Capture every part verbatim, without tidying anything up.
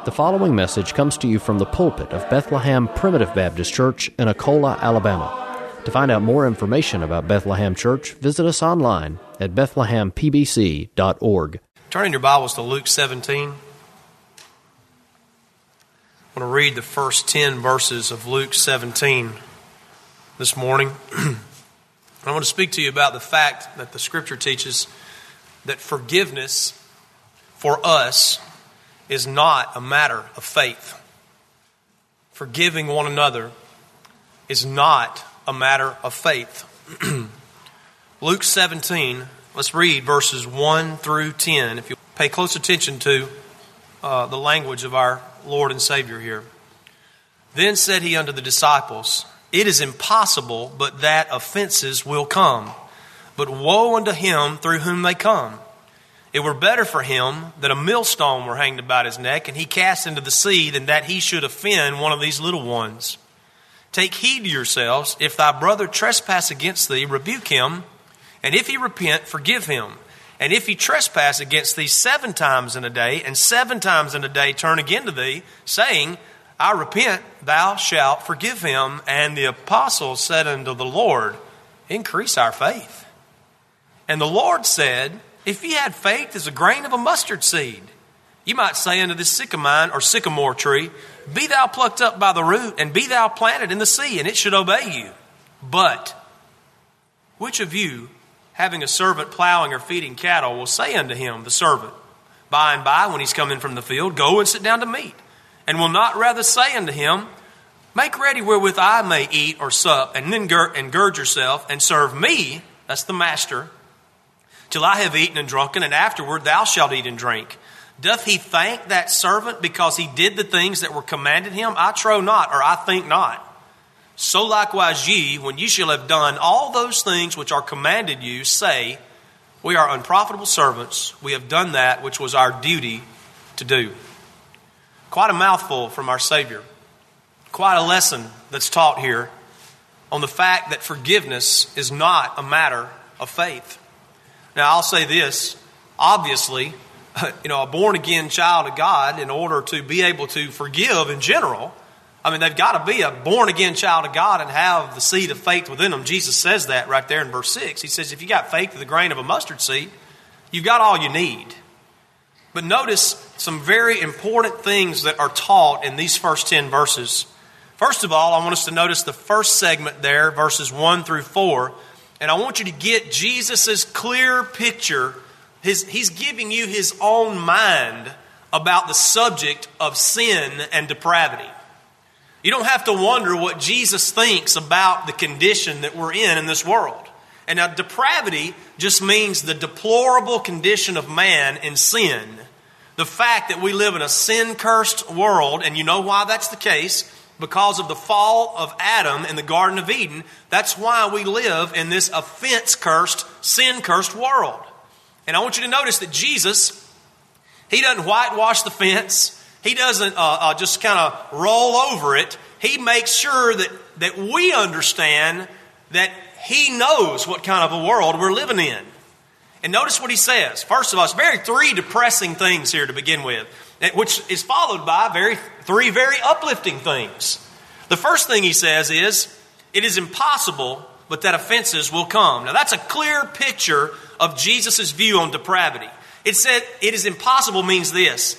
The following message comes to you from the pulpit of Bethlehem Primitive Baptist Church in Akola, Alabama. To find out more information about Bethlehem Church, visit us online at bethlehem p b c dot org. Turn in your Bibles to Luke seventeen. I want to read the first ten verses of Luke seventeen this morning. I want to speak to you about the fact that the Scripture teaches that forgiveness for us is not a matter of faith. Forgiving one another is not a matter of faith. Luke seventeen, let's read verses one through ten. If you pay close attention to uh, the language of our Lord and Savior here. Then said he unto the disciples, It is impossible but that offenses will come. But woe unto him through whom they come. It were better for him that a millstone were hanged about his neck, and he cast into the sea, than that he should offend one of these little ones. Take heed to yourselves. If thy brother trespass against thee, rebuke him. And if he repent, forgive him. And if he trespass against thee seven times in a day, and seven times in a day turn again to thee, saying, I repent, thou shalt forgive him. And the apostles said unto the Lord, Increase our faith. And the Lord said, If ye had faith as a grain of a mustard seed, ye might say unto this sycamine or sycamore tree, Be thou plucked up by the root, and be thou planted in the sea, and it should obey you. But which of you, having a servant plowing or feeding cattle, will say unto him, the servant, by and by, when he's come in from the field, Go and sit down to meat, and will not rather say unto him, Make ready wherewith I may eat or sup, and then gird, and gird yourself, and serve me, that's the master, till I have eaten and drunken, and afterward thou shalt eat and drink. Doth he thank that servant because he did the things that were commanded him? I trow not, or I think not. So likewise ye, when ye shall have done all those things which are commanded you, say, We are unprofitable servants. We have done that which was our duty to do. Quite a mouthful from our Savior. Quite a lesson that's taught here on the fact that forgiveness is not a matter of faith. Now, I'll say this. Obviously, you know, a born-again child of God, in order to be able to forgive in general, I mean, they've got to be a born-again child of God and have the seed of faith within them. Jesus says that right there in verse six. He says, if you got faith with the grain of a mustard seed, you've got all you need. But notice some very important things that are taught in these first ten verses. First of all, I want us to notice the first segment there, verses one through four. And I want you to get Jesus' clear picture. His, he's giving you his own mind about the subject of sin and depravity. You don't have to wonder what Jesus thinks about the condition that we're in in this world. And now depravity just means the deplorable condition of man in sin. The fact that we live in a sin-cursed world, and you know why that's the case. Because of the fall of Adam in the Garden of Eden, that's why we live in this offense-cursed, sin-cursed world. And I want you to notice that Jesus, he doesn't whitewash the fence. He doesn't uh, uh, just kind of roll over it. He makes sure that, that we understand that he knows what kind of a world we're living in. And notice what he says. First of all, it's very three depressing things here to begin with, which is followed by very three very uplifting things. The first thing he says is, it is impossible but that offenses will come. Now that's a clear picture of Jesus' view on depravity. It said it is impossible means this.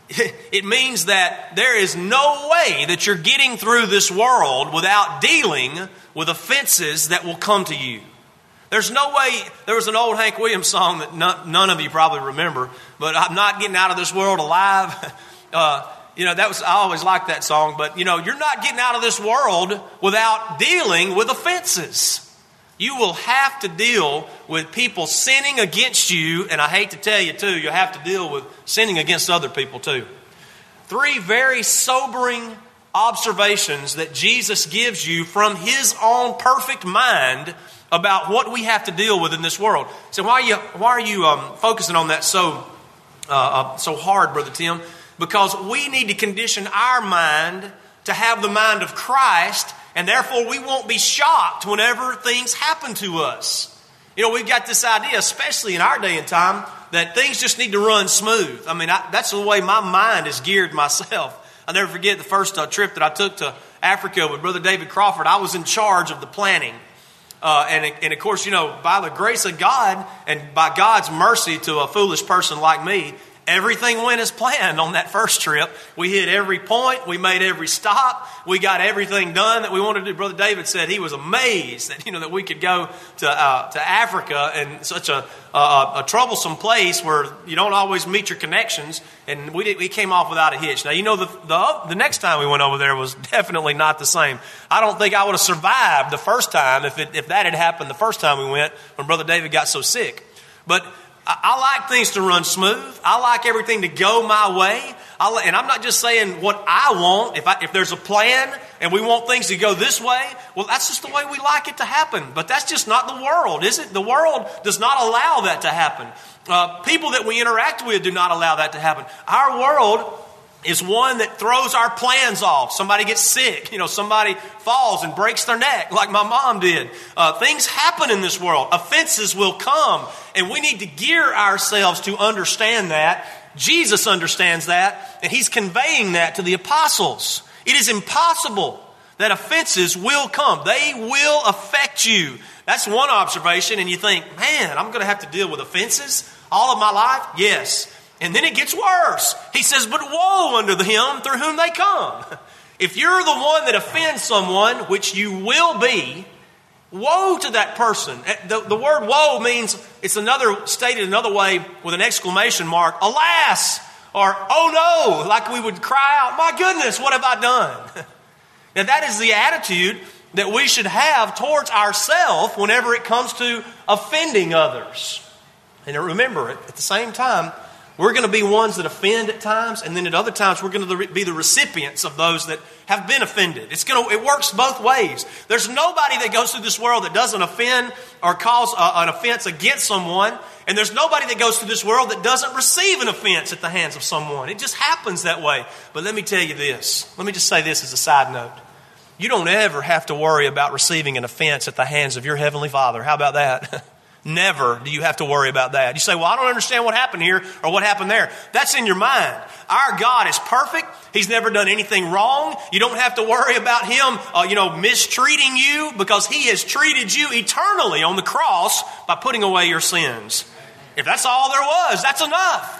It means that there is no way that you're getting through this world without dealing with offenses that will come to you. There's no way. There was an old Hank Williams song that none, none of you probably remember, but I'm not getting out of this world alive. Uh, you know, that was, I always liked that song, but you know, you're not getting out of this world without dealing with offenses. You will have to deal with people sinning against you, and I hate to tell you too, you have to deal with sinning against other people too. Three very sobering observations that Jesus gives you from his own perfect mind about what we have to deal with in this world. So why are you why are you um, focusing on that so uh, uh, so hard, Brother Tim? Because we need to condition our mind to have the mind of Christ, and therefore we won't be shocked whenever things happen to us. You know, we've got this idea, especially in our day and time, that things just need to run smooth. I mean, I, that's the way my mind is geared myself. I'll never forget the first uh, trip that I took to Africa with Brother David Crawford. I was in charge of the planning. Uh, and, and of course, you know, by the grace of God and by God's mercy to a foolish person like me, everything went as planned on that first trip. We hit every point. We made every stop. We got everything done that we wanted to do. Brother David said he was amazed that, you know, that we could go to uh, to Africa in such a, a a troublesome place where you don't always meet your connections. And we did, we came off without a hitch. Now, you know, the, the the next time we went over there was definitely not the same. I don't think I would have survived the first time if it, if that had happened the first time we went when Brother David got so sick. But I like things to run smooth. I like everything to go my way. I, and I'm not just saying what I want. If I, if there's a plan and we want things to go this way, well, that's just the way we like it to happen. But that's just not the world, is it? The world does not allow that to happen. Uh, people that we interact with do not allow that to happen. Our world is one that throws our plans off. Somebody gets sick. You know, somebody falls and breaks their neck like my mom did. Uh, things happen in this world. Offenses will come. And we need to gear ourselves to understand that. Jesus understands that. And he's conveying that to the apostles. It is impossible that offenses will come. They will affect you. That's one observation. And you think, man, I'm going to have to deal with offenses all of my life? Yes. And then it gets worse. He says, but woe unto him through whom they come. If you're the one that offends someone, which you will be, woe to that person. The, the word woe means, it's another stated another way with an exclamation mark, alas, or oh no, like we would cry out, my goodness, what have I done? Now that is the attitude that we should have towards ourselves whenever it comes to offending others. And remember, at the same time, we're going to be ones that offend at times, and then at other times we're going to be the recipients of those that have been offended. It's going to, it works both ways. There's nobody that goes through this world that doesn't offend or cause a, an offense against someone, and there's nobody that goes through this world that doesn't receive an offense at the hands of someone. It just happens that way. But let me tell you this. Let me just say this as a side note. You don't ever have to worry about receiving an offense at the hands of your Heavenly Father. How about that? Never do you have to worry about that. You say, well, I don't understand what happened here or what happened there. That's in your mind. Our God is perfect. He's never done anything wrong. You don't have to worry about Him, uh, you know, mistreating you because He has treated you eternally on the cross by putting away your sins. If that's all there was, that's enough.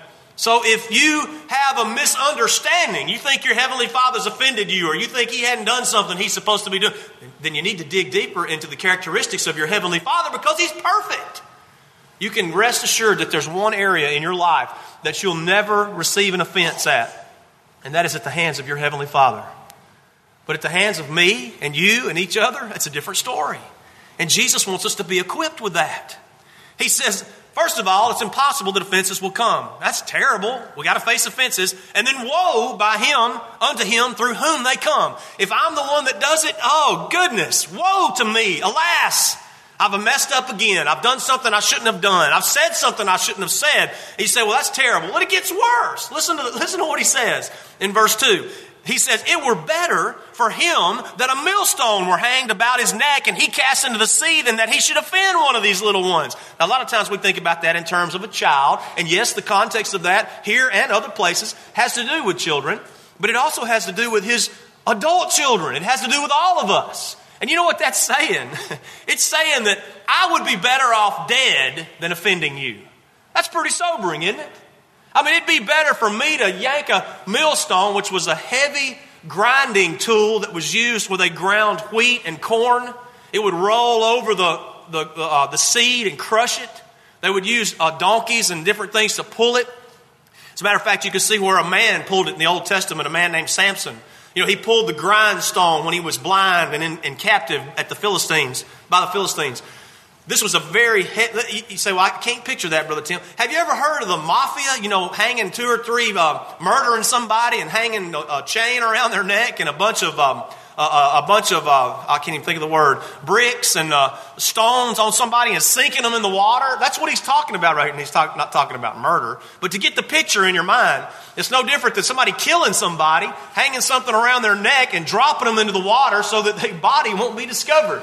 So if you have a misunderstanding, you think your Heavenly Father's offended you, or you think He hadn't done something He's supposed to be doing, then you need to dig deeper into the characteristics of your Heavenly Father because He's perfect. You can rest assured that there's one area in your life that you'll never receive an offense at, and that is at the hands of your Heavenly Father. But at the hands of me and you and each other, it's a different story. And Jesus wants us to be equipped with that. He says, first of all, it's impossible that offenses will come. That's terrible. We got to face offenses. And then woe by him, unto him through whom they come. If I'm the one that does it, oh goodness, woe to me. Alas, I've messed up again. I've done something I shouldn't have done. I've said something I shouldn't have said. And you say, well, that's terrible. Well, it gets worse. Listen to, listen to what he says in verse two. He says, it were better for him that a millstone were hanged about his neck and he cast into the sea than that he should offend one of these little ones. Now, a lot of times we think about that in terms of a child. And yes, the context of that here and other places has to do with children. But it also has to do with his adult children. It has to do with all of us. And you know what that's saying? It's saying that I would be better off dead than offending you. That's pretty sobering, isn't it? I mean, it'd be better for me to yank a millstone, which was a heavy grinding tool that was used where they ground wheat and corn. It would roll over the the, uh, the seed and crush it. They would use uh, donkeys and different things to pull it. As a matter of fact, you can see where a man pulled it in the Old Testament, a man named Samson. You know, he pulled the grindstone when he was blind and in, in captive at the Philistines, by the Philistines. This was a very, he- you say, well, I can't picture that, Brother Tim. Have you ever heard of the mafia, you know, hanging two or three, uh, murdering somebody and hanging a, a chain around their neck and a bunch of, um, a, a bunch of, uh, I can't even think of the word, bricks and uh, stones on somebody and sinking them in the water? That's what he's talking about right here. And he's talk, not talking about murder. But to get the picture in your mind, it's no different than somebody killing somebody, hanging something around their neck and dropping them into the water so that their body won't be discovered.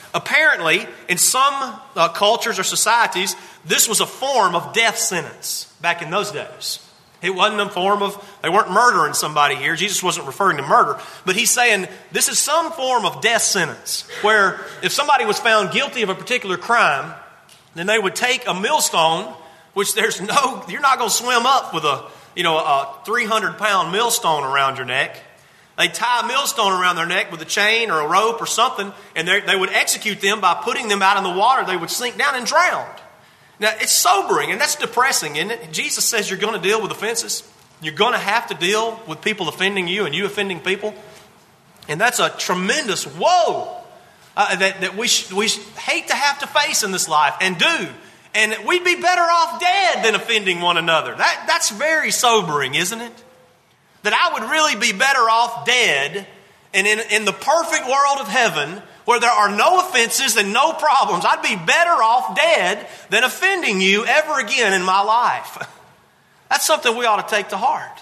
Apparently, in some uh, cultures or societies, this was a form of death sentence back in those days. It wasn't a form of, they weren't murdering somebody here. Jesus wasn't referring to murder. But he's saying this is some form of death sentence where if somebody was found guilty of a particular crime, then they would take a millstone, which there's no, you're not going to swim up with a, you know, a three hundred pound millstone around your neck. They tie a millstone around their neck with a chain or a rope or something, and they would execute them by putting them out in the water. They would sink down and drown. Now, it's sobering, and that's depressing, isn't it? Jesus says you're going to deal with offenses. You're going to have to deal with people offending you and you offending people. And that's a tremendous woe uh, that, that we, sh- we sh- hate to have to face in this life and do. And we'd be better off dead than offending one another. That, that's very sobering, isn't it? That I would really be better off dead and in, in the perfect world of heaven where there are no offenses and no problems. I'd be better off dead than offending you ever again in my life. That's something we ought to take to heart.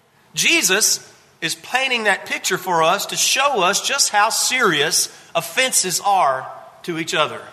Jesus is painting that picture for us to show us just how serious offenses are to each other.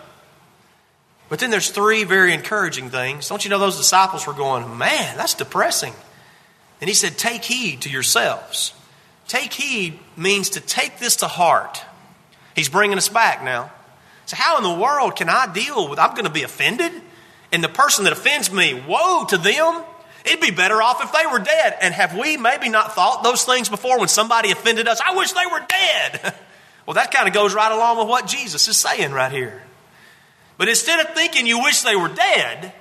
But then there's three very encouraging things. Don't you know those disciples were going, man, that's depressing. And he said, take heed to yourselves. Take heed means to take this to heart. He's bringing us back now. So how in the world can I deal with, I'm going to be offended? And the person that offends me, woe to them. It'd be better off if they were dead. And have we maybe not thought those things before when somebody offended us? I wish they were dead. Well, that kind of goes right along with what Jesus is saying right here. But instead of thinking you wish they were dead,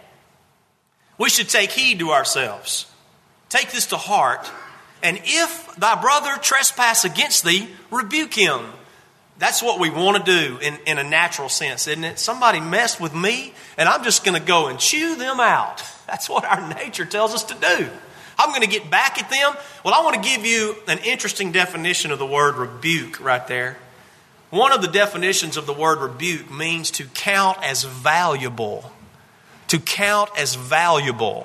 we should take heed to ourselves. Take this to heart, and if thy brother trespass against thee, rebuke him. That's what we want to do in, in a natural sense, isn't it? Somebody messed with me, and I'm just going to go and chew them out. That's what our nature tells us to do. I'm going to get back at them. Well, I want to give you an interesting definition of the word rebuke right there. One of the definitions of the word rebuke means to count as valuable. To count as valuable.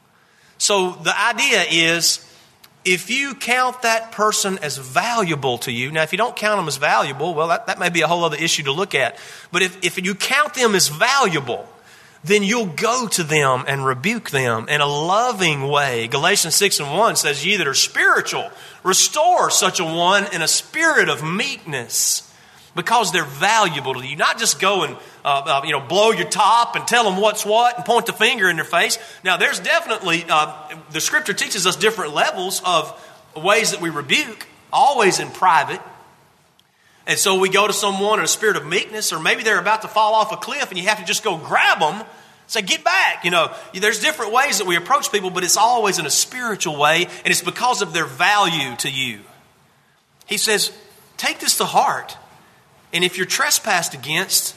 So the idea is, if you count that person as valuable to you, now if you don't count them as valuable, well, that, that may be a whole other issue to look at. But if, if you count them as valuable, then you'll go to them and rebuke them in a loving way. Galatians six and one says, ye that are spiritual, restore such a one in a spirit of meekness. Because they're valuable to you. Not just go and uh, uh, you know blow your top and tell them what's what and point the finger in their face. Now there's definitely, uh, the scripture teaches us different levels of ways that we rebuke, always in private. And so we go to someone in a spirit of meekness, or maybe they're about to fall off a cliff and you have to just go grab them, say, get back. You know, there's different ways that we approach people, but it's always in a spiritual way, and it's because of their value to you. He says, take this to heart. And if you're trespassed against,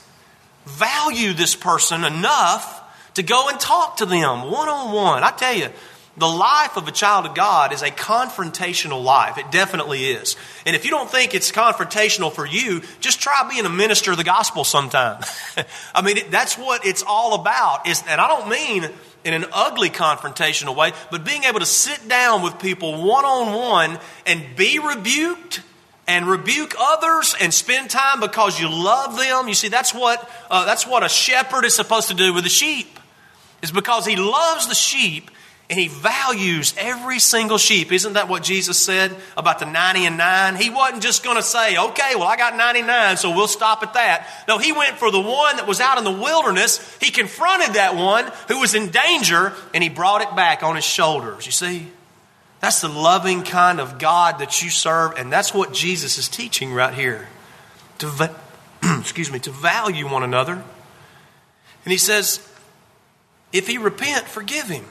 value this person enough to go and talk to them one-on-one. I tell you, the life of a child of God is a confrontational life. It definitely is. And if you don't think it's confrontational for you, just try being a minister of the gospel sometime. I mean, that's what it's all about. Is, and I don't mean in an ugly confrontational way, but being able to sit down with people one-on-one and be rebuked and rebuke others and spend time because you love them. You see, that's what uh, that's what a shepherd is supposed to do with the sheep. It's because he loves the sheep and he values every single sheep. Isn't that what Jesus said about the ninety and nine? He wasn't just going to say, okay, well, I got ninety-nine, so we'll stop at that. No, he went for the one that was out in the wilderness. He confronted that one who was in danger, and he brought it back on his shoulders. You see? That's the loving kind of God that you serve, and that's what Jesus is teaching right here. To va- excuse me, to value one another. And he says, if he repent, forgive him.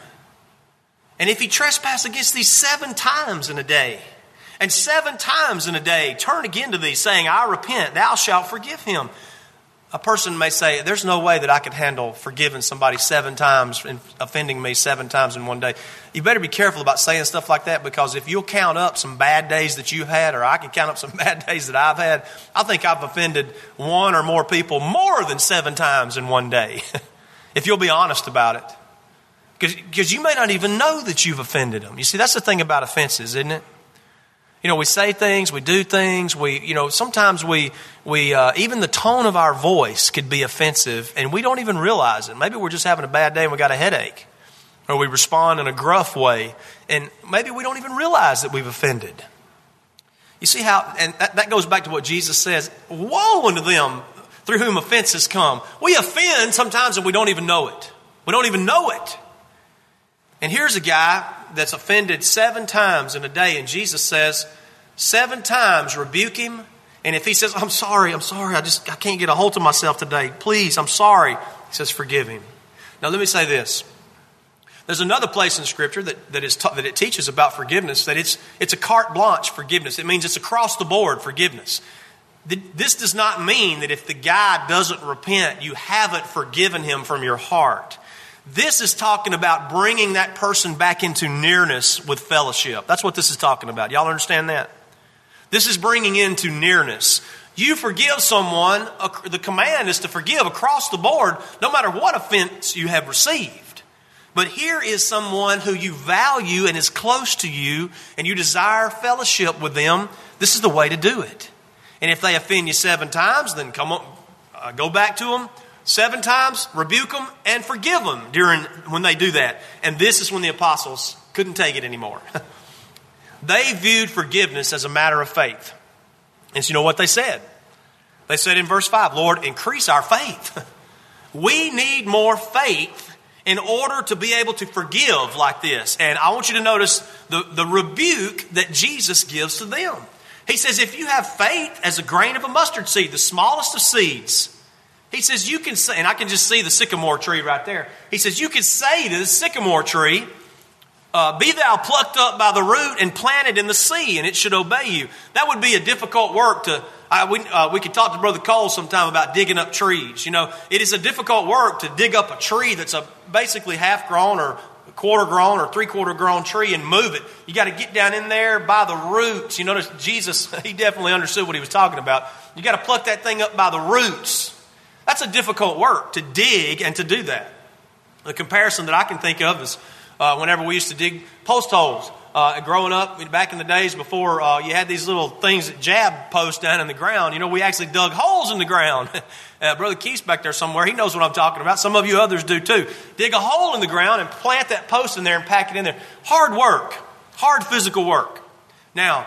And if he trespass against thee seven times in a day, and seven times in a day turn again to thee, saying, I repent, thou shalt forgive him. A person may say, there's no way that I could handle forgiving somebody seven times and offending me seven times in one day. You better be careful about saying stuff like that, because if you'll count up some bad days that you've had, or I can count up some bad days that I've had, I think I've offended one or more people more than seven times in one day, if you'll be honest about it. Because you may not even know that you've offended them. You see, that's the thing about offenses, isn't it? You know, we say things, we do things, we, you know, sometimes we, we, uh, even the tone of our voice could be offensive and we don't even realize it. Maybe we're just having a bad day and we got a headache, or we respond in a gruff way and maybe we don't even realize that we've offended. You see how, and that, that goes back to what Jesus says, woe unto them through whom offenses come. We offend sometimes and we don't even know it. We don't even know it. And here's a guy that's offended seven times in a day, and Jesus says, seven times rebuke him. And if he says, I'm sorry, I'm sorry, I just I can't get a hold of myself today. Please, I'm sorry. He says, forgive him. Now let me say this. There's another place in Scripture that, that is ta- that it teaches about forgiveness, that it's it's a carte blanche forgiveness. It means it's across the board forgiveness. This does not mean that if the guy doesn't repent, you haven't forgiven him from your heart. This is talking about bringing that person back into nearness with fellowship. That's what this is talking about. Y'all understand that? This is bringing into nearness. You forgive someone, the command is to forgive across the board, no matter what offense you have received. But here is someone who you value and is close to you, and you desire fellowship with them. This is the way to do it. And if they offend you seven times, then come on, uh, go back to them. Seven times, rebuke them, and forgive them during when they do that. And this is when the apostles couldn't take it anymore. They viewed forgiveness as a matter of faith. And so you know what they said? They said in verse five, Lord, increase our faith. We need more faith in order to be able to forgive like this. And I want you to notice the, the rebuke that Jesus gives to them. He says, if you have faith as a grain of a mustard seed, the smallest of seeds, he says, you can say, and I can just see the sycamore tree right there. He says, you can say to the sycamore tree, uh, be thou plucked up by the root and planted in the sea, and it should obey you. That would be a difficult work to, I, we, uh, we could talk to Brother Cole sometime about digging up trees. You know, it is a difficult work to dig up a tree that's a basically half grown or quarter grown or three quarter grown tree and move it. You got to get down in there by the roots. You notice Jesus, he definitely understood what he was talking about. You got to pluck that thing up by the roots. That's a difficult work to dig and to do that. The comparison that I can think of is uh, whenever we used to dig post holes. Uh, growing up, back in the days before uh, you had these little things that jab posts down in the ground, you know, we actually dug holes in the ground. uh, Brother Keith's back there somewhere. He knows what I'm talking about. Some of you others do too. Dig a hole in the ground and plant that post in there and pack it in there. Hard work. Hard physical work. Now,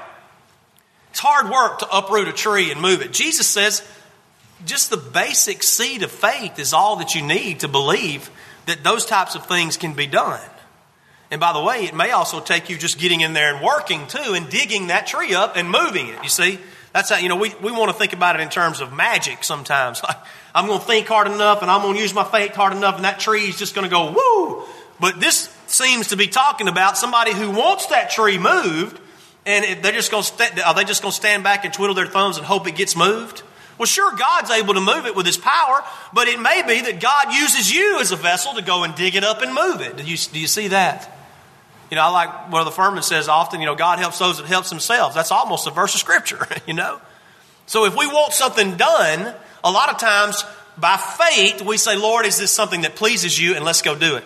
it's hard work to uproot a tree and move it. Jesus says, just the basic seed of faith is all that you need to believe that those types of things can be done. And by the way, it may also take you just getting in there and working too and digging that tree up and moving it. You see, that's how, you know, we, we want to think about it in terms of magic sometimes. Like, I'm going to think hard enough and I'm going to use my faith hard enough and that tree is just going to go woo. But this seems to be talking about somebody who wants that tree moved, and they're just going to st- are they just going to stand back and twiddle their thumbs and hope it gets moved? Well, sure, God's able to move it with His power, but it may be that God uses you as a vessel to go and dig it up and move it. Do you, do you see that? You know, I like what the Furman says often, you know, God helps those that helps themselves. That's almost a verse of Scripture, you know. So if we want something done, a lot of times by faith, we say, Lord, is this something that pleases you? And let's go do it.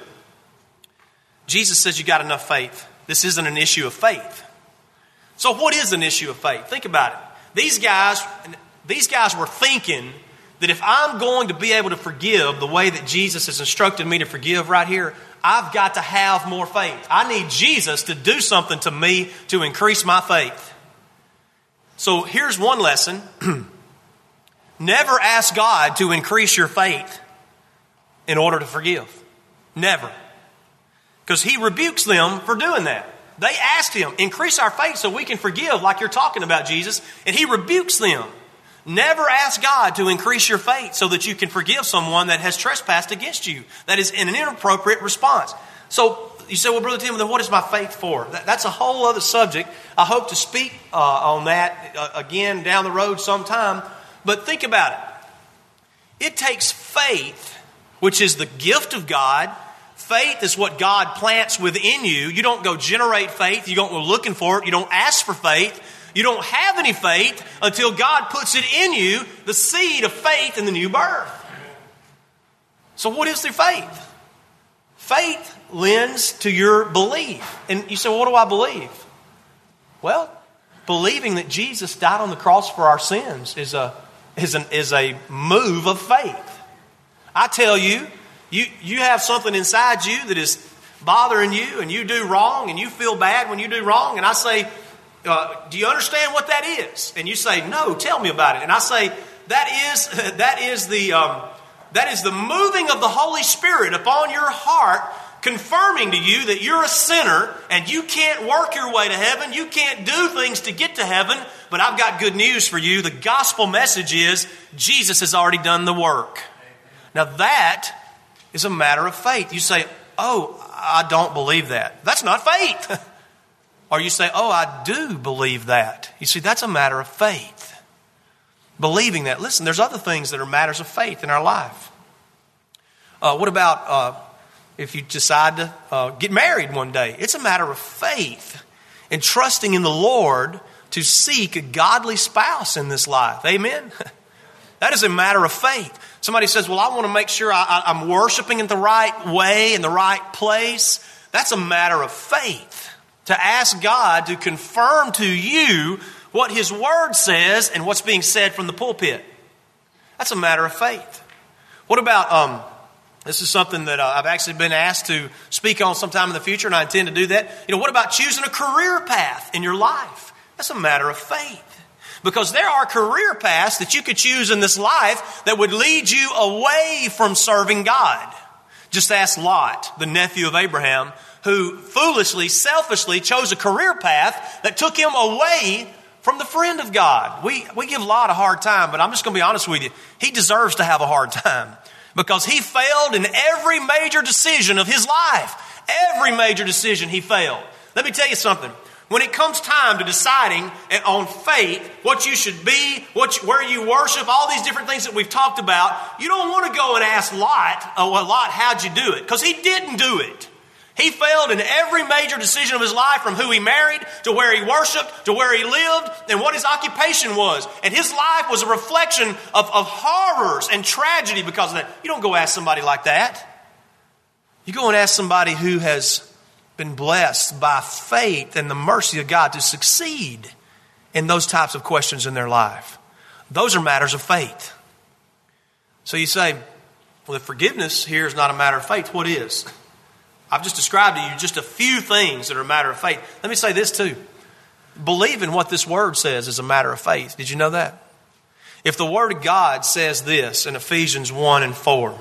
Jesus says you got enough faith. This isn't an issue of faith. So what is an issue of faith? Think about it. These guys... These guys were thinking that if I'm going to be able to forgive the way that Jesus has instructed me to forgive right here, I've got to have more faith. I need Jesus to do something to me to increase my faith. So here's one lesson. Never ask God to increase your faith in order to forgive. Never. Because He rebukes them for doing that. They asked Him, increase our faith so we can forgive like you're talking about, Jesus. And He rebukes them. Never ask God to increase your faith so that you can forgive someone that has trespassed against you. That is an inappropriate response. So you say, well, Brother Tim, then what is my faith for? That, that's a whole other subject. I hope to speak uh, on that uh, again down the road sometime. But think about it. It takes faith, which is the gift of God. Faith is what God plants within you. You don't go generate faith. You don't go looking for it. You don't ask for faith. You don't have any faith until God puts it in you, the seed of faith in the new birth. So what is the faith? Faith lends to your belief. And you say, well, what do I believe? Well, believing that Jesus died on the cross for our sins is a, is an, is a move of faith. I tell you, you, you have something inside you that is bothering you, and you do wrong, and you feel bad when you do wrong, and I say, uh, do you understand what that is? And you say, no, tell me about it. And I say, that is, that is the, um, that is the moving of the Holy Spirit upon your heart, confirming to you that you're a sinner and you can't work your way to heaven. You can't do things to get to heaven. But I've got good news for you. The gospel message is Jesus has already done the work. Now that is a matter of faith. You say, oh, I don't believe that. That's not faith. Or you say, oh, I do believe that. You see, that's a matter of faith. Believing that. Listen, there's other things that are matters of faith in our life. Uh, what about... Uh, If you decide to uh, get married one day, it's a matter of faith and trusting in the Lord to seek a godly spouse in this life. Amen? That is a matter of faith. Somebody says, well, I want to make sure I, I, I'm worshiping in the right way, in the right place. That's a matter of faith. To ask God to confirm to you what His Word says and what's being said from the pulpit. That's a matter of faith. What about... Um, This is something that uh, I've actually been asked to speak on sometime in the future, and I intend to do that. You know, what about choosing a career path in your life? That's a matter of faith. Because there are career paths that you could choose in this life that would lead you away from serving God. Just ask Lot, the nephew of Abraham, who foolishly, selfishly chose a career path that took him away from the friend of God. We, we give Lot a hard time, but I'm just going to be honest with you. He deserves to have a hard time. Because he failed in every major decision of his life. Every major decision he failed. Let me tell you something. When it comes time to deciding on faith, what you should be, what you, where you worship, all these different things that we've talked about, you don't want to go and ask Lot, oh, well, Lot, how'd you do it? Because he didn't do it. He failed in every major decision of his life, from who he married to where he worshiped to where he lived and what his occupation was. And his life was a reflection of, of horrors and tragedy because of that. You don't go ask somebody like that. You go and ask somebody who has been blessed by faith and the mercy of God to succeed in those types of questions in their life. Those are matters of faith. So you say, well, if forgiveness here is not a matter of faith, what is? I've just described to you just a few things that are a matter of faith. Let me say this too. Believing what this word says is a matter of faith. Did you know that? If the word of God says this in Ephesians one and four,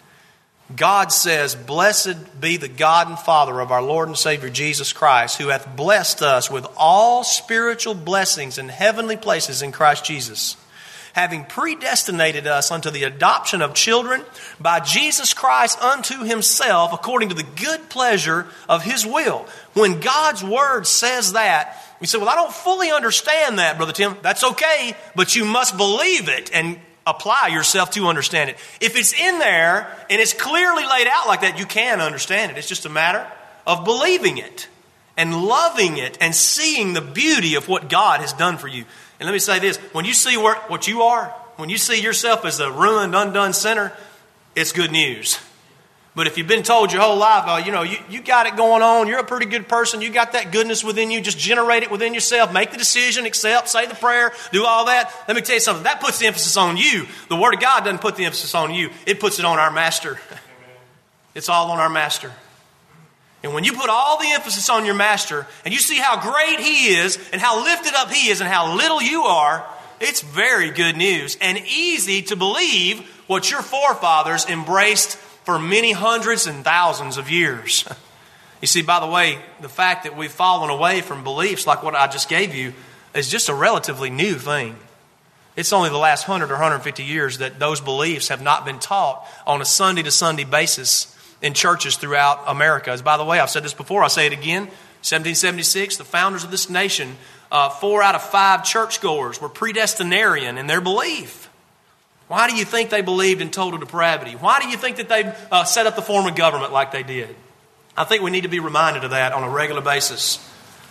God says, blessed be the God and Father of our Lord and Savior Jesus Christ, who hath blessed us with all spiritual blessings in heavenly places in Christ Jesus, having predestinated us unto the adoption of children by Jesus Christ unto Himself, according to the good pleasure of His will. When God's Word says that, we say, well, I don't fully understand that, Brother Tim. That's okay, but you must believe it and apply yourself to understand it. If it's in there and it's clearly laid out like that, you can understand it. It's just a matter of believing it and loving it and seeing the beauty of what God has done for you. And let me say this, when you see where, what you are, when you see yourself as a ruined, undone sinner, it's good news. But if you've been told your whole life, oh, you know, you, you got it going on, you're a pretty good person, you got that goodness within you, just generate it within yourself, make the decision, accept, say the prayer, do all that. Let me tell you something, that puts the emphasis on you. The Word of God doesn't put the emphasis on you. It puts it on our Master. It's all on our Master. And when you put all the emphasis on your Master and you see how great He is and how lifted up He is and how little you are, it's very good news and easy to believe what your forefathers embraced for many hundreds and thousands of years. You see, by the way, the fact that we've fallen away from beliefs like what I just gave you is just a relatively new thing. It's only the last one hundred or one hundred fifty years that those beliefs have not been taught on a Sunday to Sunday basis in churches throughout America. As by the way, I've said this before, I'll say it again. seventeen seventy-six, the founders of this nation, uh, four out of five churchgoers were predestinarian in their belief. Why do you think they believed in total depravity? Why do you think that they uh, set up the form of government like they did? I think we need to be reminded of that on a regular basis.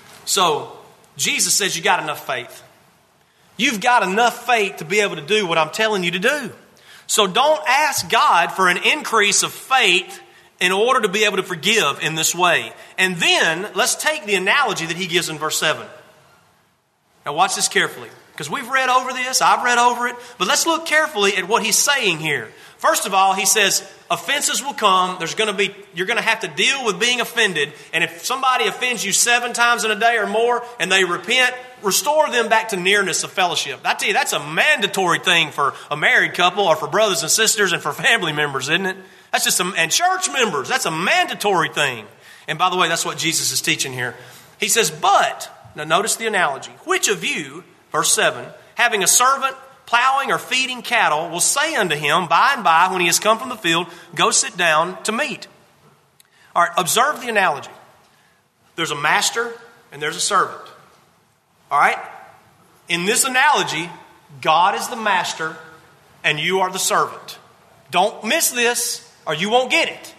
So, Jesus says you got enough faith. You've got enough faith to be able to do what I'm telling you to do. So don't ask God for an increase of faith in order to be able to forgive in this way. And then, let's take the analogy that He gives in verse seven. Now watch this carefully, because we've read over this, I've read over it, but let's look carefully at what he's saying here. First of all, he says, offenses will come. There's going to be, you're going to have to deal with being offended. And if somebody offends you seven times in a day or more and they repent, restore them back to nearness of fellowship. I tell you, that's a mandatory thing for a married couple or for brothers and sisters and for family members, isn't it? That's just a, and church members, that's a mandatory thing. And by the way, that's what Jesus is teaching here. He says, but, now notice the analogy. Which of you, verse seven, having a servant plowing or feeding cattle, will say unto him by and by when he has come from the field, go sit down to meat. All right, observe the analogy. There's a master and there's a servant. All right? In this analogy, God is the master and you are the servant. Don't miss this or you won't get it.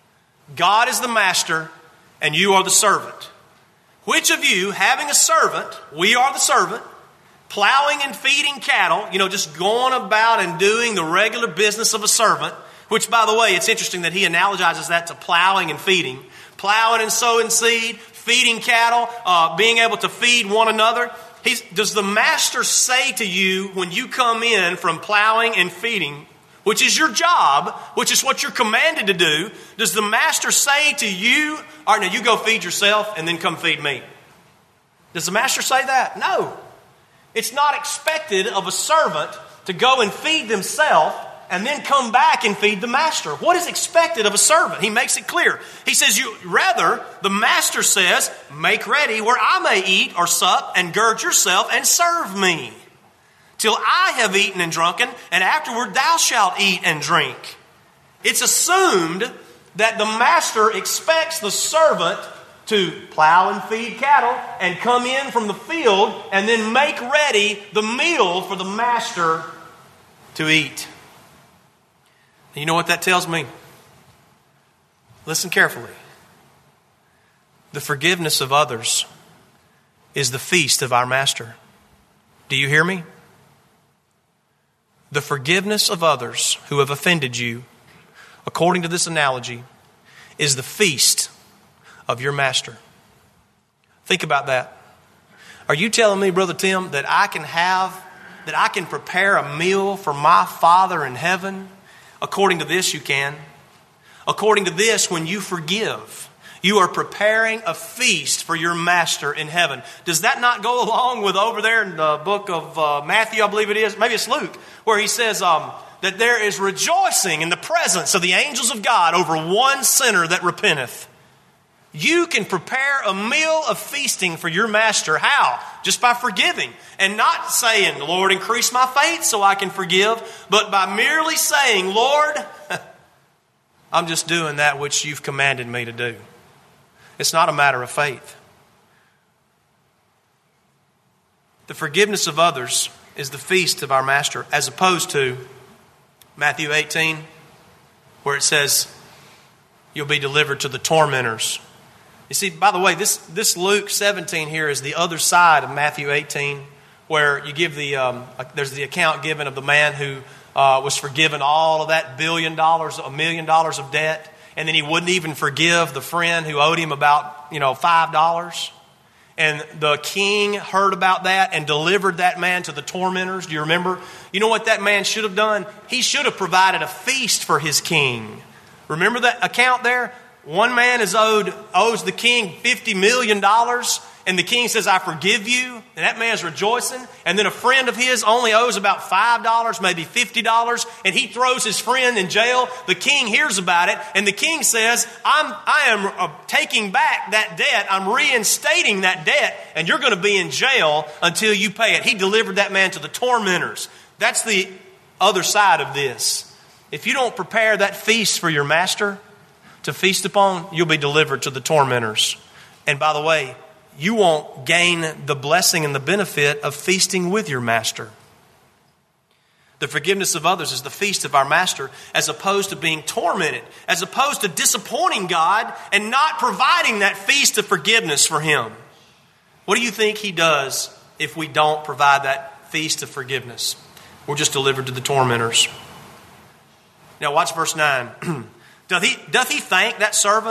God is the master and you are the servant. Which of you, having a servant, we are the servant, plowing and feeding cattle, you know, just going about and doing the regular business of a servant, which, by the way, it's interesting that he analogizes that to plowing and feeding. Plowing and sowing seed, feeding cattle, uh, being able to feed one another. He's, does the master say to you when you come in from plowing and feeding, which is your job, which is what you're commanded to do, does the master say to you, all right, now you go feed yourself and then come feed me? Does the master say that? No. It's not expected of a servant to go and feed themselves and then come back and feed the master. What is expected of a servant? He makes it clear. He says, "You rather, the master says, make ready where I may eat or sup, and gird yourself and serve me, till I have eaten and drunken, and afterward thou shalt eat and drink." It's assumed that the master expects the servant to plow and feed cattle and come in from the field and then make ready the meal for the master to eat. You know what that tells me? Listen carefully. The forgiveness of others is the feast of our master. Do you hear me? The forgiveness of others who have offended you, according to this analogy, is the feast of your master. Think about that. Are you telling me, Brother Tim, that I can have, that I can prepare a meal for my Father in heaven? According to this, you can. According to this, when you forgive, you are preparing a feast for your master in heaven. Does that not go along with over there in the book of uh, Matthew, I believe it is, maybe it's Luke, where he says um, that there is rejoicing in the presence of the angels of God over one sinner that repenteth. You can prepare a meal of feasting for your master. How? Just by forgiving. And not saying, Lord, increase my faith so I can forgive, but by merely saying, Lord, I'm just doing that which you've commanded me to do. It's not a matter of faith. The forgiveness of others is the feast of our master, as opposed to Matthew eighteen, where it says, you'll be delivered to the tormentors. You see, by the way, this, this Luke seventeen here is the other side of Matthew eighteen, where you give the um, there's the account given of the man who uh, was forgiven all of that billion dollars, a million dollars of debt, and then he wouldn't even forgive the friend who owed him about you know five dollars. And the king heard about that and delivered that man to the tormentors. Do you remember? You know what that man should have done? He should have provided a feast for his king. Remember that account there? One man is owed owes the king fifty million dollars, and the king says, I forgive you, and that man's rejoicing. And then a friend of his only owes about five dollars, maybe fifty dollars, and he throws his friend in jail. The king hears about it, and the king says, I'm, I am uh, taking back that debt. I'm reinstating that debt, and you're going to be in jail until you pay it. He delivered that man to the tormentors. That's the other side of this. If you don't prepare that feast for your master to feast upon, you'll be delivered to the tormentors. And by the way, you won't gain the blessing and the benefit of feasting with your master. The forgiveness of others is the feast of our master, as opposed to being tormented, as opposed to disappointing God and not providing that feast of forgiveness for him. What do you think he does if we don't provide that feast of forgiveness? We're just delivered to the tormentors. Now watch verse nine. Doth he, doth he thank that servant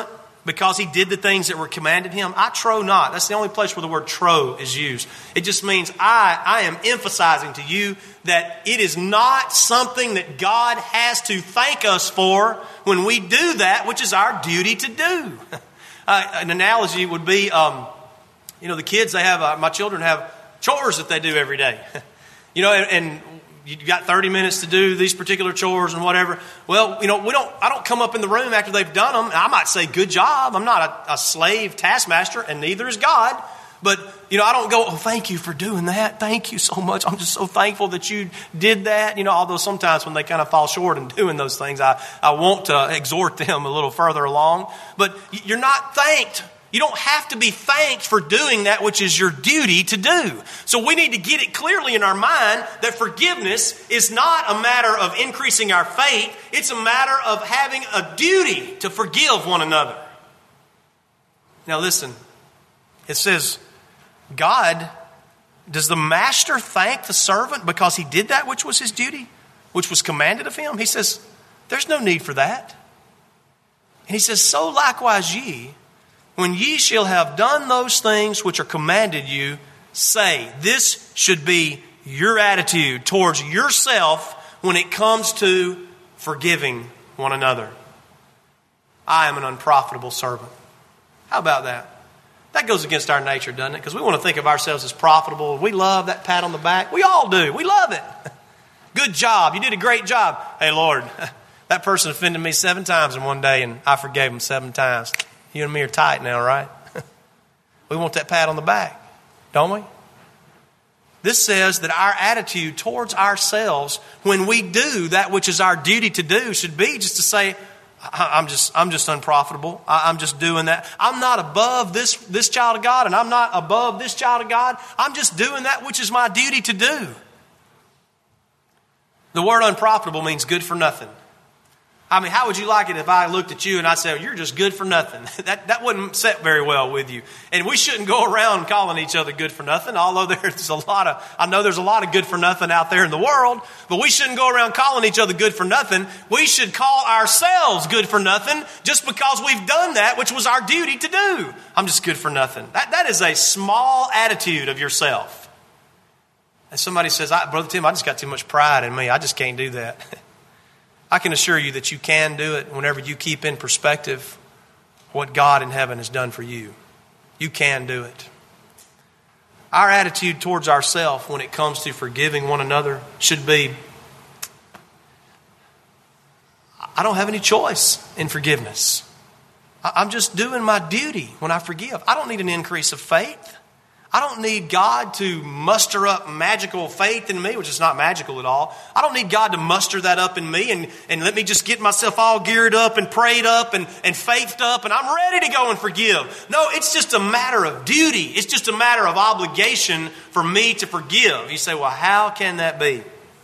because he did the things that were commanded him? I trow not. That's the only place where the word trow is used. It just means I, I am emphasizing to you that it is not something that God has to thank us for when we do that, which is our duty to do. Uh, an analogy would be, um, you know, the kids, they have, uh, my children have chores that they do every day. You know, and, and you've got thirty minutes to do these particular chores and whatever. Well, you know, we don't. I don't come up in the room after they've done them. I might say, good job. I'm not a, a slave taskmaster, and neither is God. But, you know, I don't go, oh, thank you for doing that. Thank you so much. I'm just so thankful that you did that. You know, although sometimes when they kind of fall short in doing those things, I, I want to exhort them a little further along. But you're not thanked. You don't have to be thanked for doing that which is your duty to do. So we need to get it clearly in our mind that forgiveness is not a matter of increasing our faith. It's a matter of having a duty to forgive one another. Now listen, it says, God, does the master thank the servant because he did that which was his duty, which was commanded of him? He says, there's no need for that. And he says, so likewise ye, when ye shall have done those things which are commanded you, say, this should be your attitude towards yourself when it comes to forgiving one another. I am an unprofitable servant. How about that? That goes against our nature, doesn't it? Because we want to think of ourselves as profitable. We love that pat on the back. We all do. We love it. Good job. You did a great job. Hey, Lord, that person offended me seven times in one day, and I forgave them seven times. You and me are tight now, right? We want that pat on the back, don't we? This says that our attitude towards ourselves when we do that which is our duty to do should be just to say, I'm just I'm just unprofitable. I'm just doing that. I'm not above this, this child of God, and I'm not above this child of God. I'm just doing that which is my duty to do. The word unprofitable means good for nothing. I mean, how would you like it if I looked at you and I said, you're just good for nothing? That that wouldn't sit very well with you. And we shouldn't go around calling each other good for nothing, although there's a lot of, I know there's a lot of good for nothing out there in the world, but we shouldn't go around calling each other good for nothing. We should call ourselves good for nothing just because we've done that, which was our duty to do. I'm just good for nothing. That That is a small attitude of yourself. And somebody says, I, Brother Tim, I just got too much pride in me. I just can't do that. I can assure you that you can do it whenever you keep in perspective what God in heaven has done for you. You can do it. Our attitude towards ourselves when it comes to forgiving one another should be, I don't have any choice in forgiveness. I'm just doing my duty when I forgive. I don't need an increase of faith. I don't need God to muster up magical faith in me, which is not magical at all. I don't need God to muster that up in me and, and let me just get myself all geared up and prayed up and, and faithed up and I'm ready to go and forgive. No, it's just a matter of duty. It's just a matter of obligation for me to forgive. You say, well, how can that be?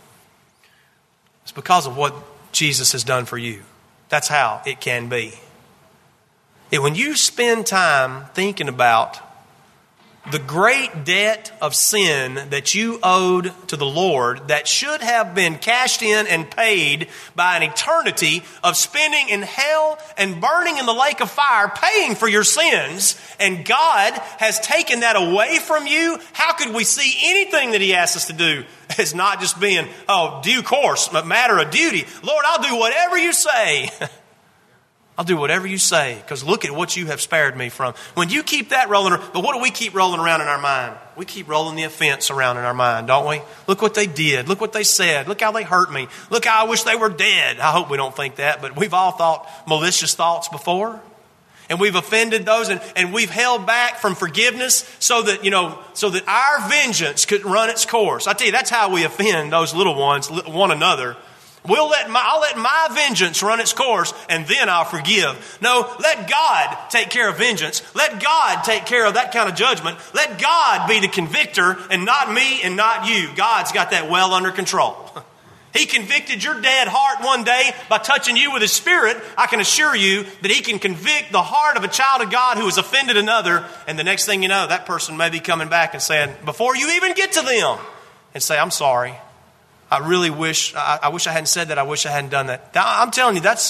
It's because of what Jesus has done for you. That's how it can be. And when you spend time thinking about the great debt of sin that you owed to the Lord that should have been cashed in and paid by an eternity of spending in hell and burning in the lake of fire, paying for your sins, and God has taken that away from you, how could we see anything that He asks us to do as not just being, oh, due course, a matter of duty? Lord, I'll do whatever you say. I'll do whatever you say, because look at what you have spared me from. When you keep that rolling around, but what do we keep rolling around in our mind? We keep rolling the offense around in our mind, don't we? Look what they did. Look what they said. Look how they hurt me. Look how I wish they were dead. I hope we don't think that, but we've all thought malicious thoughts before. And we've offended those, and, and we've held back from forgiveness so that, you know, so that our vengeance could run its course. I tell you, that's how we offend those little ones, one another. We'll let my, I'll let my vengeance run its course and then I'll forgive. No, let God take care of vengeance. Let God take care of that kind of judgment. Let God be the convictor and not me and not you. God's got that well under control. He convicted your dead heart one day by touching you with His Spirit. I can assure you that He can convict the heart of a child of God who has offended another. And the next thing you know, that person may be coming back and saying, before you even get to them, and say, I'm sorry. I really wish, I, I wish I hadn't said that. I wish I hadn't done that. I'm telling you, that's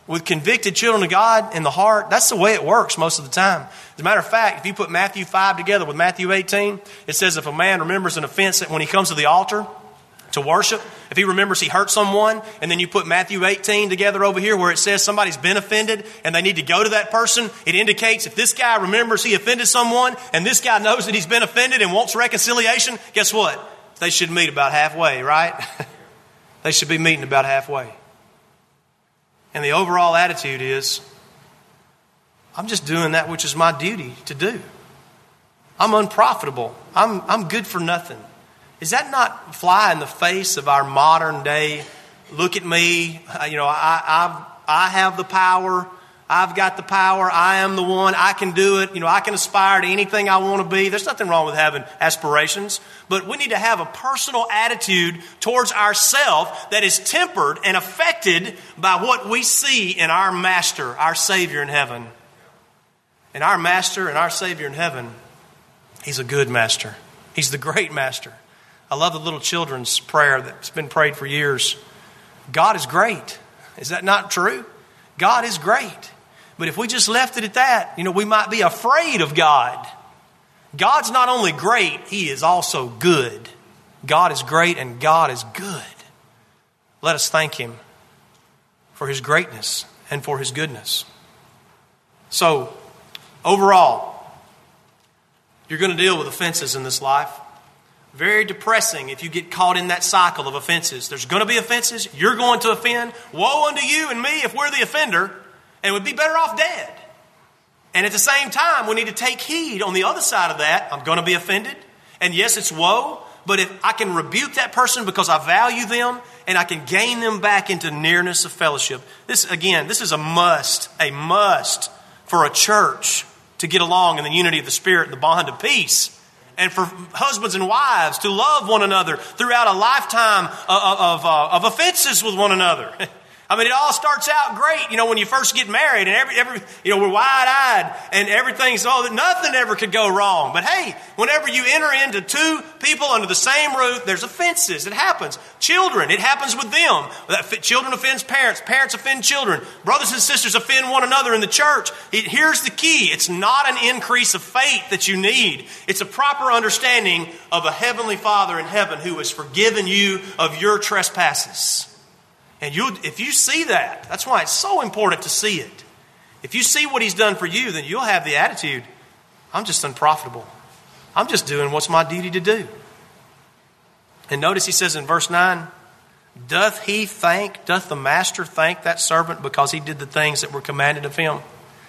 with convicted children of God in the heart, that's the way it works most of the time. As a matter of fact, if you put Matthew five together with Matthew eighteen, it says if a man remembers an offense when he comes to the altar to worship, if he remembers he hurt someone, and then you put Matthew eighteen together over here where it says somebody's been offended and they need to go to that person, it indicates if this guy remembers he offended someone and this guy knows that he's been offended and wants reconciliation, guess what? They should meet about halfway, right? They should be meeting about halfway. And the overall attitude is, I'm just doing that which is my duty to do. I'm unprofitable. I'm, I'm good for nothing. Is that not fly in the face of our modern day, look at me, you know, I, I've, I have the power, I've got the power, I am the one, I can do it, you know, I can aspire to anything I want to be. There's nothing wrong with having aspirations, but we need to have a personal attitude towards ourselves that is tempered and affected by what we see in our Master, our Savior in heaven. And our Master and our Savior in heaven, He's a good Master. He's the great Master. I love the little children's prayer that's been prayed for years. God is great. Is that not true? God is great. But if we just left it at that, you know, we might be afraid of God. God's not only great, He is also good. God is great and God is good. Let us thank Him for His greatness and for His goodness. So, overall, you're going to deal with offenses in this life. Very depressing if you get caught in that cycle of offenses. There's going to be offenses. You're going to offend. Woe unto you and me if we're the offender, and we'd be better off dead. And at the same time, we need to take heed on the other side of that. I'm going to be offended. And yes, it's woe, but if I can rebuke that person because I value them and I can gain them back into nearness of fellowship. This, again, this is a must, a must for a church to get along in the unity of the Spirit and the bond of peace. And for husbands and wives to love one another throughout a lifetime of, of, uh, of offenses with one another. I mean, it all starts out great, you know, when you first get married and every, every, you know, we're wide-eyed and everything's, oh, that nothing ever could go wrong. But hey, whenever you enter into two people under the same roof, there's offenses. It happens. Children, it happens with them. Children offend parents. Parents offend children. Brothers and sisters offend one another in the church. It, here's the key. It's not an increase of faith that you need. It's a proper understanding of a heavenly Father in heaven who has forgiven you of your trespasses. And you, if you see that, that's why it's so important to see it. If you see what He's done for you, then you'll have the attitude, I'm just unprofitable. I'm just doing what's my duty to do. And notice He says in verse nine, doth he thank, doth the master thank that servant because he did the things that were commanded of him?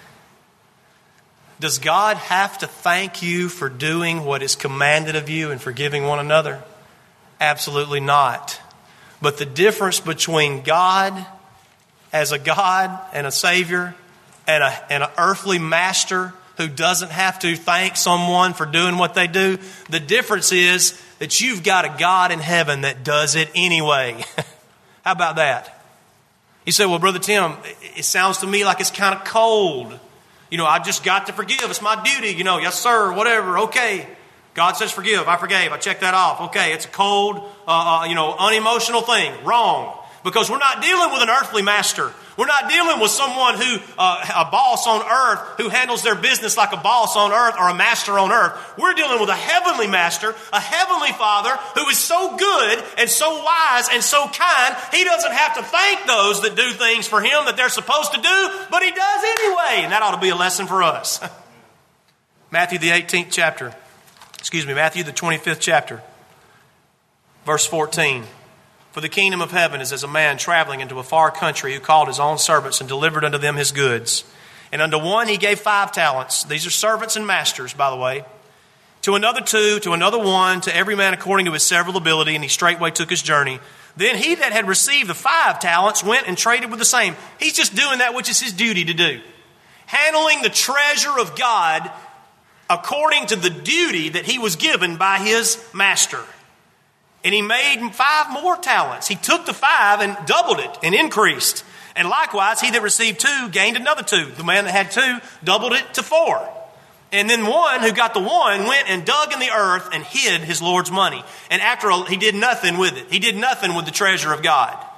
Does God have to thank you for doing what is commanded of you and forgiving one another? Absolutely not. But the difference between God as a God and a Savior and, a, and an earthly master who doesn't have to thank someone for doing what they do, the difference is that you've got a God in heaven that does it anyway. How about that? You say, well, Brother Tim, it sounds to me like it's kind of cold. You know, I just got to forgive. It's my duty. You know, yes, sir, whatever, okay. God says forgive. I forgave. I checked that off. Okay, it's a cold, uh, uh, you know, unemotional thing. Wrong. Because we're not dealing with an earthly master. We're not dealing with someone who, uh, a boss on earth who handles their business like a boss on earth or a master on earth. We're dealing with a heavenly master, a heavenly Father who is so good and so wise and so kind, He doesn't have to thank those that do things for Him that they're supposed to do, but He does anyway. And that ought to be a lesson for us. Matthew the eighteenth chapter. Excuse me, Matthew the twenty-fifth chapter. Verse fourteen. For the kingdom of heaven is as a man traveling into a far country who called his own servants and delivered unto them his goods. And unto one he gave five talents. These are servants and masters, by the way. To another two, to another one, to every man according to his several ability, and he straightway took his journey. Then he that had received the five talents went and traded with the same. He's just doing that which is his duty to do. Handling the treasure of God according to the duty that he was given by his master. And he made five more talents. He took the five and doubled it and increased. And likewise, he that received two gained another two. The man that had two doubled it to four. And then one who got the one went and dug in the earth and hid his Lord's money. And after all, he did nothing with it. He did nothing with the treasure of God.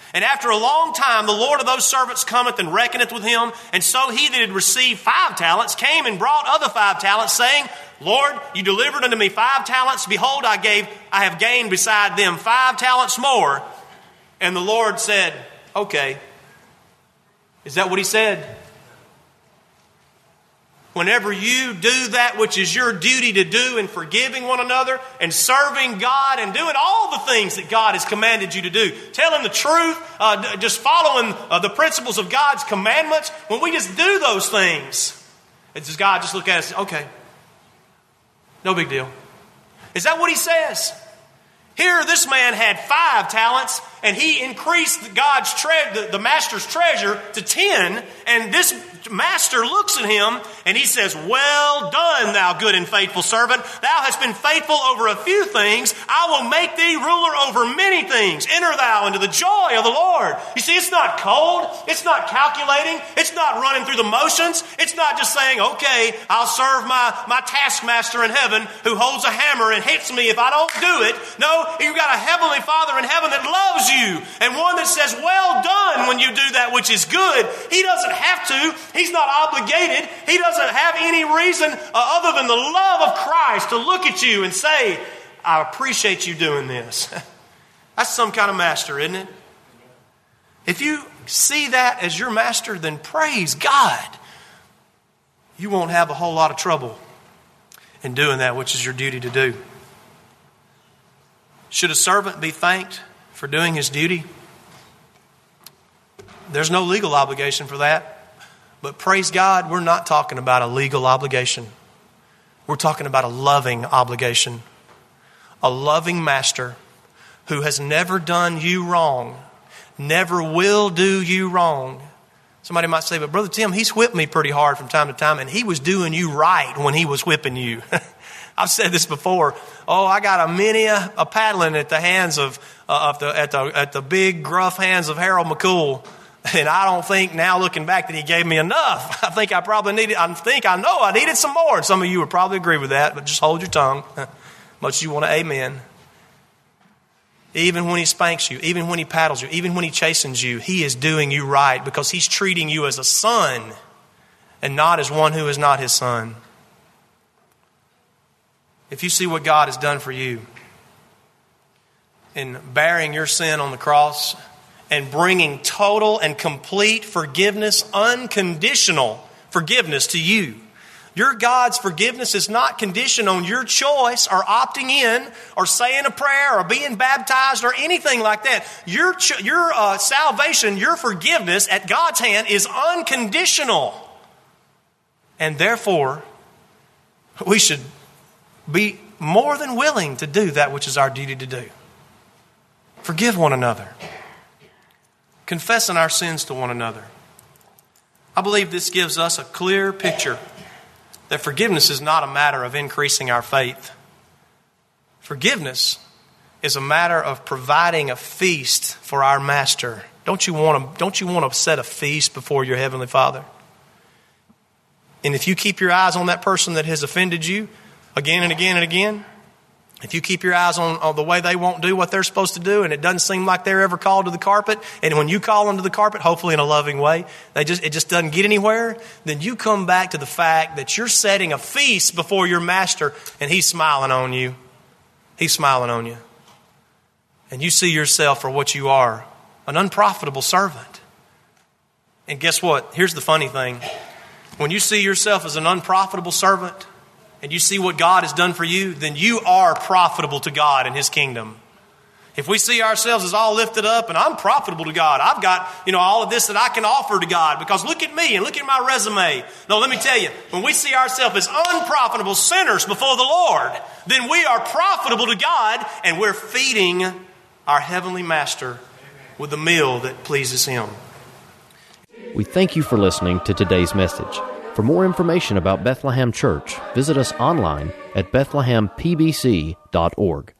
And after a long time, the Lord of those servants cometh and reckoneth with him. And so he that had received five talents came and brought other five talents, saying, Lord, you delivered unto me five talents. Behold, I gave, I have gained beside them five talents more. And the Lord said, okay. Is that what he said? Whenever you do that which is your duty to do in forgiving one another and serving God and doing all the things that God has commanded you to do, telling the truth, uh, just following uh, the principles of God's commandments, when we just do those things, it's just God just look at us and say, okay, no big deal. Is that what he says? Here, this man had five talents, and he increased God's tre- the, the master's treasure to ten. And this master looks at him, and he says, well done, thou good and faithful servant. Thou hast been faithful over a few things. I will make thee ruler over many things. Enter thou into the joy of the Lord. You see, it's not cold. It's not calculating. It's not running through the motions. It's not just saying, okay, I'll serve my, my taskmaster in heaven who holds a hammer and hits me if I don't do it. No, you've got a heavenly Father in heaven that loves you, and one that says, well done when you do that which is good. He doesn't have to. He's not obligated. He doesn't have any reason uh, other than the love of Christ to look at you and say, I appreciate you doing this. That's some kind of master, isn't it? If you see that as your master, then praise God. You won't have a whole lot of trouble in doing that which is your duty to do. Should a servant be thanked for doing his duty? There's no legal obligation for that. But praise God, we're not talking about a legal obligation. We're talking about a loving obligation. A loving master who has never done you wrong, never will do you wrong. Somebody might say, but Brother Tim, he's whipped me pretty hard from time to time, and he was doing you right when he was whipping you. I've said this before. Oh, I got a many a, a paddling at the hands of, uh, of the at the at the big gruff hands of Harold McCool. And I don't think now looking back that he gave me enough. I think I probably needed, I think I know I needed some more. And some of you would probably agree with that, but just hold your tongue. Much as you want to amen. Even when he spanks you, even when he paddles you, even when he chastens you, he is doing you right because he's treating you as a son and not as one who is not his son. If you see what God has done for you in bearing your sin on the cross and bringing total and complete forgiveness, unconditional forgiveness to you. Your God's forgiveness is not conditioned on your choice or opting in or saying a prayer or being baptized or anything like that. Your, your uh, salvation, your forgiveness at God's hand is unconditional. And therefore, we should be more than willing to do that which is our duty to do. Forgive one another. Confessing our sins to one another. I believe this gives us a clear picture that forgiveness is not a matter of increasing our faith. Forgiveness is a matter of providing a feast for our Master. Don't you want to, don't you want to set a feast before your Heavenly Father? And if you keep your eyes on that person that has offended you again and again and again, if you keep your eyes on, on the way they won't do what they're supposed to do, and it doesn't seem like they're ever called to the carpet, and when you call them to the carpet, hopefully in a loving way, they just it just doesn't get anywhere, then you come back to the fact that you're setting a feast before your Master, and He's smiling on you. He's smiling on you. And you see yourself for what you are, an unprofitable servant. And guess what? Here's the funny thing. When you see yourself as an unprofitable servant, and you see what God has done for you, then you are profitable to God and His kingdom. If we see ourselves as all lifted up and I'm profitable to God, I've got, you know, all of this that I can offer to God because look at me and look at my resume. No, let me tell you, when we see ourselves as unprofitable sinners before the Lord, then we are profitable to God and we're feeding our Heavenly Master with the meal that pleases Him. We thank you for listening to today's message. For more information about Bethlehem Church, visit us online at bethlehem p b c dot org.